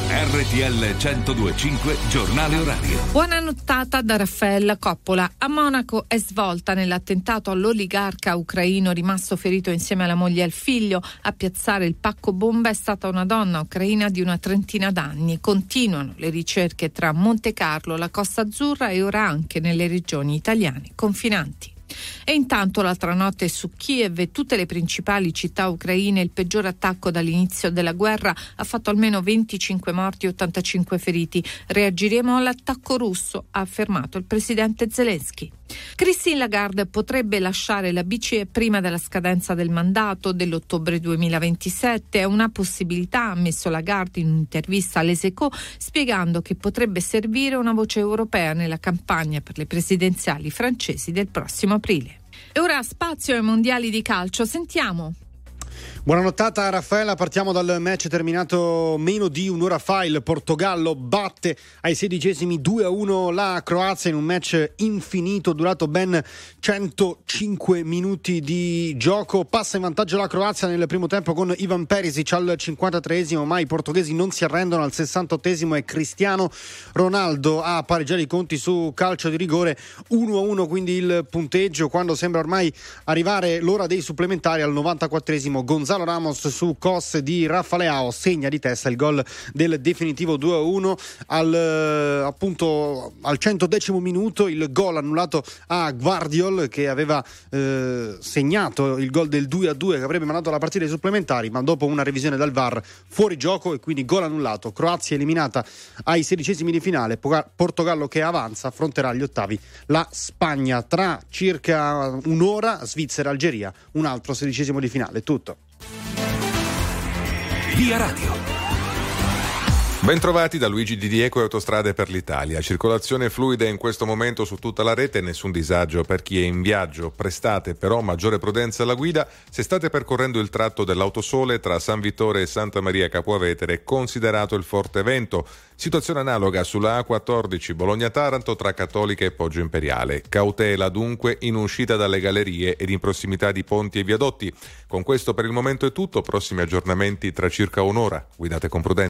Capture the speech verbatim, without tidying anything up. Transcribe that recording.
R T L centodue e cinque giornale orario. Buona nottata da Raffaella Coppola. A Monaco è svolta nell'attentato all'oligarca ucraino rimasto ferito insieme alla moglie e al figlio. A piazzare il pacco bomba è stata una donna ucraina di una trentina d'anni. Continuano le ricerche tra Monte Carlo, la Costa Azzurra e ora anche nelle regioni italiane confinanti. E intanto l'altra notte su Kiev e tutte le principali città ucraine il peggior attacco dall'inizio della guerra ha fatto almeno venticinque morti e ottantacinque feriti. Reagiremo all'attacco russo, ha affermato il presidente Zelensky. Christine Lagarde potrebbe lasciare la B C E prima della scadenza del mandato dell'ottobre duemilaventisette. È una possibilità, ha ammesso Lagarde in un'intervista all'Es Echos, spiegando che potrebbe servire una voce europea nella campagna per le presidenziali francesi del prossimo aprile. E ora spazio ai mondiali di calcio. Sentiamo. Buona nottata Raffaella, partiamo dal match terminato meno di un'ora fa. Il Portogallo batte ai sedicesimi due a uno la Croazia in un match infinito durato ben centocinque minuti di gioco. Passa in vantaggio la Croazia nel primo tempo con Ivan Perisic al cinquantatreesimo, ma i portoghesi non si arrendono. Al sessantottesimo e Cristiano Ronaldo a pareggiare i conti su calcio di rigore. Uno a uno quindi il punteggio, quando sembra ormai arrivare l'ora dei supplementari. Al novantaquattresimo Gonzalo Ramos su cross di Rafa Leao segna di testa il gol del definitivo due a uno. Al appunto al centodecimo minuto il gol annullato a Gvardiol, che aveva eh, segnato il gol del due a due che avrebbe mandato la partita ai supplementari, ma dopo una revisione dal V A R fuori gioco e quindi gol annullato. Croazia eliminata ai sedicesimi di finale. Portogallo che avanza affronterà agli ottavi la Spagna. Tra circa un'ora Svizzera-Algeria, un altro sedicesimo di finale. Tutto. Via Radio. Bentrovati da Luigi Di Diego e Autostrade per l'Italia. Circolazione fluida in questo momento su tutta la rete, nessun disagio per chi è in viaggio. Prestate però maggiore prudenza alla guida se state percorrendo il tratto dell'Autosole tra San Vittore e Santa Maria Capua Vetere, considerato il forte vento. Situazione analoga sulla A quattordici Bologna-Taranto tra Cattolica e Poggio Imperiale. Cautela dunque in uscita dalle gallerie ed in prossimità di ponti e viadotti. Con questo per il momento è tutto, prossimi aggiornamenti tra circa un'ora. Guidate con prudenza.